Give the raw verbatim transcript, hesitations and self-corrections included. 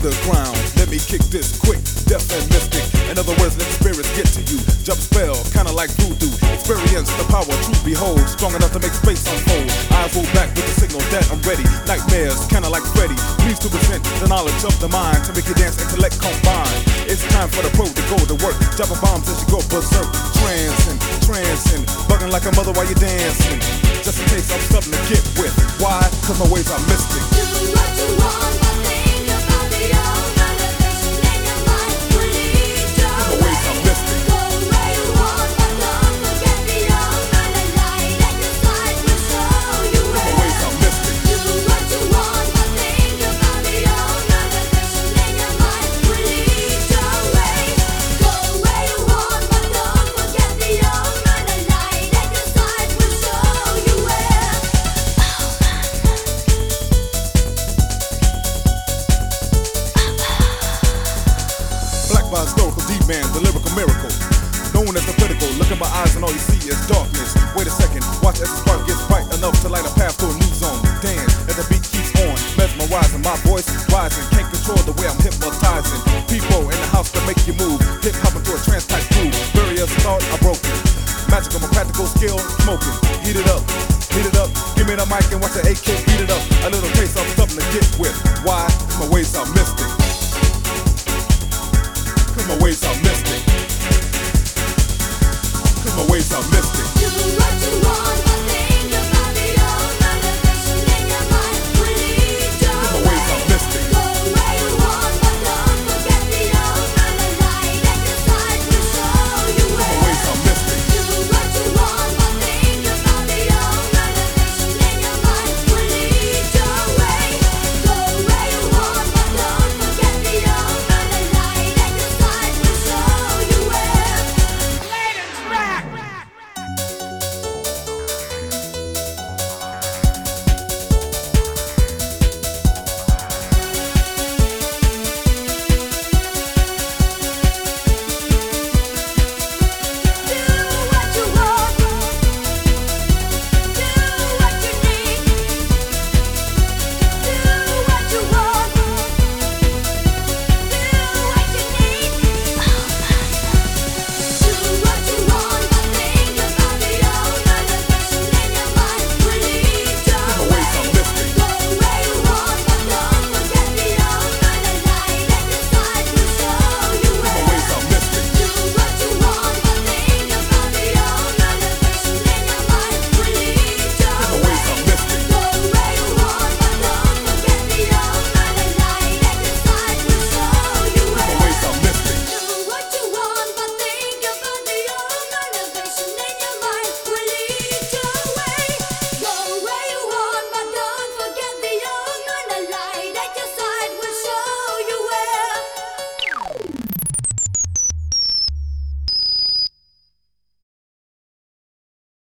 the ground. Let me kick this quick, deaf and mystic. In other words, let spirits get to you. Jump spell, kinda like voodoo. Experience the power to behold, strong enough to make space unfold. Eyes roll back with the signal that I'm ready. Nightmares, kinda like Freddy. Please to present the knowledge of the mind to make your dance intellect combine. It's time for the pro to go to work. Dropping bombs as you go berserk. Trancing, trancing, bugging like a mother while you're dancing. Just in case I'm something to get with. Why? Cause my ways are mystic. Do what you want, but think about the old motivation in your mind. Please don't My ways are mystic. go where you want, but don't forget the old mind. The light at your side will show you My where. ways are mystic. Do what you want, but think about the old motivation in your mind. Please don't wait. Go where you want, but don't forget the old mind. The light at your side will show you where. Black by historical D-man, the lyrical miracle. Known as the critical, look in my eyes and all you see is darkness. Wait a second, watch as the spark gets bright enough to light a path to a new zone. Dance as the beat keeps on, mesmerizing, my voice rising. Can't control the way I'm hypnotizing. People in the house that make you move, hip hop into a trance type groove. Barriers thought are broken. Magical, my practical skill, smoking. Heat it up, heat it up. Give me the mic and watch the A K beat it up. A little taste of something to get with. Why? My ways are mystic. Cause my ways are mystic. Cause my ways are mystic.